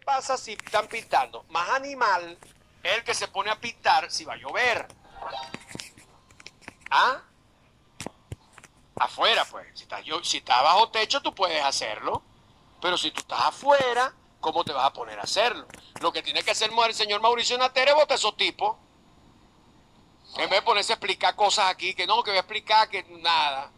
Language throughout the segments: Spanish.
pasa si están pintando? Más animal es el que se pone a pintar si va a llover. ¿Ah? Afuera, pues. Si estás bajo techo, tú puedes hacerlo. Pero si tú estás afuera, ¿cómo te vas a poner a hacerlo? Lo que tiene que hacer el señor Mauricio Natera es botar a esos tipos. En vez de ponerse a explicar cosas aquí, que no, que voy a explicar, que nada.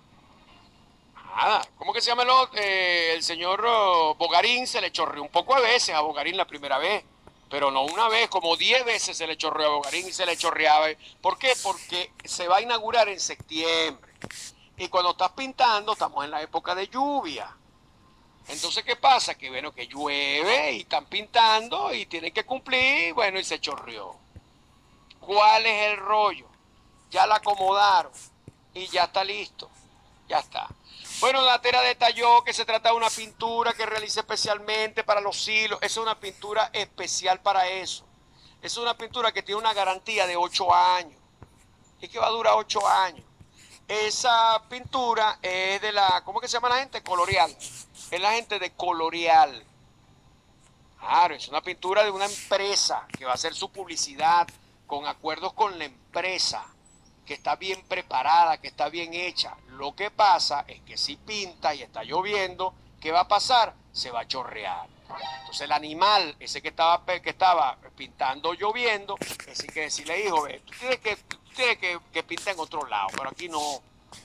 Nada. ¿Cómo que se llama el señor Bogarín? Se le chorreó un poco a veces a Bogarín la primera vez. Pero no una vez, como 10 veces se le chorreó a Bogarín y se le chorreaba. ¿Por qué? Porque se va a inaugurar en septiembre. Y cuando estás pintando, estamos en la época de lluvia. Entonces, ¿qué pasa? Que bueno, que llueve y están pintando y tienen que cumplir, bueno, y se chorreó. ¿Cuál es el rollo? Ya la acomodaron y ya está listo. Ya está. Bueno, Natera detalló que se trata de una pintura que realiza especialmente para los hilos. Esa es una pintura especial para eso. Es una pintura que tiene una garantía de 8 años. Y que va a durar 8 años. Esa pintura es de la, ¿cómo que se llama la gente? Colorial. Es la gente de Colorial. Claro, es una pintura de una empresa que va a hacer su publicidad con acuerdos con la empresa, que está bien preparada, que está bien hecha. Lo que pasa es que si pinta y está lloviendo, ¿qué va a pasar? Se va a chorrear. Entonces el animal, ese que estaba pintando lloviendo, ese hay que decirle, hijo, ve, tú tienes que pintar en otro lado, pero aquí no,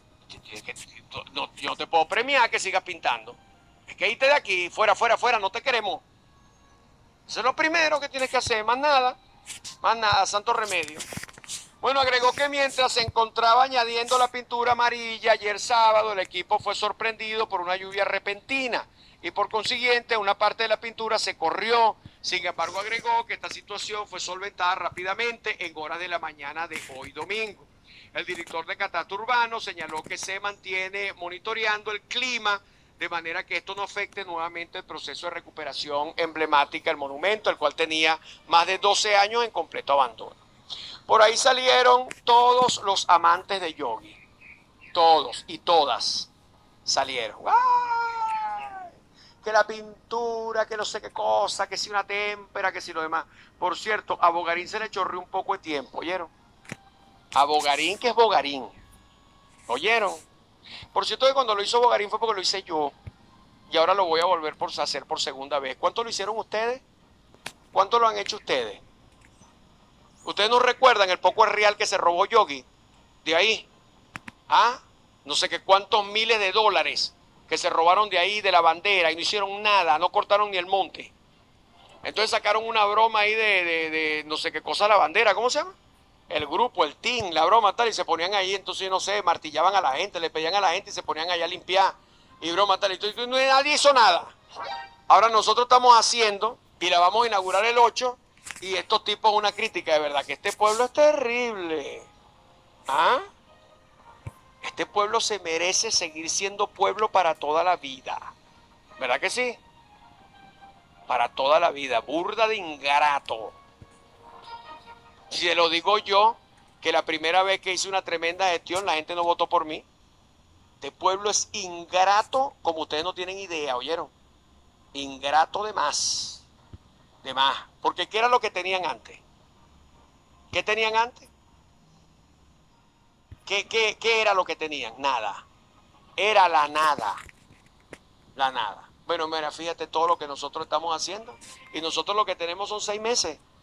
yo no te puedo premiar que sigas pintando. Es que irte de aquí, fuera, fuera, fuera, no te queremos. Eso es lo primero que tienes que hacer, más nada, santo remedio. Bueno, agregó que mientras se encontraba añadiendo la pintura amarilla ayer sábado, el equipo fue sorprendido por una lluvia repentina y por consiguiente una parte de la pintura se corrió. Sin embargo, agregó que esta situación fue solventada rápidamente en horas de la mañana de hoy domingo. El director de Catastro Urbano señaló que se mantiene monitoreando el clima de manera que esto no afecte nuevamente el proceso de recuperación emblemática del monumento, el cual tenía más de 12 años en completo abandono. Por ahí salieron todos los amantes de Yogi, todos y todas salieron. ¡Ay! Que la pintura, que no sé qué cosa, que si una témpera, que si lo demás. Por cierto, a Bogarín se le chorrió un poco de tiempo, ¿oyeron? A Bogarín, que es Bogarín, ¿oyeron? Por cierto, que cuando lo hizo Bogarín fue porque lo hice yo. Y ahora lo voy a volver a hacer por segunda vez. ¿Cuánto lo hicieron ustedes? ¿Cuánto lo han hecho ustedes? ¿Ustedes no recuerdan el poco real que se robó Yogi? De ahí. ¿Ah? No sé qué cuántos miles de dólares que se robaron de ahí, de la bandera, y no hicieron nada, no cortaron ni el monte. Entonces sacaron una broma ahí de no sé qué cosa la bandera, ¿cómo se llama? El grupo, el team, la broma tal, y se ponían ahí, entonces no sé, martillaban a la gente, le pedían a la gente y se ponían allá a limpiar, y broma tal, y nadie hizo nada. Ahora nosotros estamos haciendo, y la vamos a inaugurar el 8, y estos tipos una crítica, de verdad, que este pueblo es terrible. ¿Ah? Este pueblo se merece seguir siendo pueblo para toda la vida. ¿Verdad que sí? Para toda la vida, burda de ingrato. Si se lo digo yo, que la primera vez que hice una tremenda gestión, la gente no votó por mí. Este pueblo es ingrato como ustedes no tienen idea, ¿oyeron? Ingrato de más. De más. Porque ¿qué era lo que tenían antes? ¿Qué tenían antes? ¿Qué era lo que tenían? Nada. Era la nada. La nada. Bueno, mira, fíjate todo lo que nosotros estamos haciendo. Y nosotros lo que tenemos son 6 meses.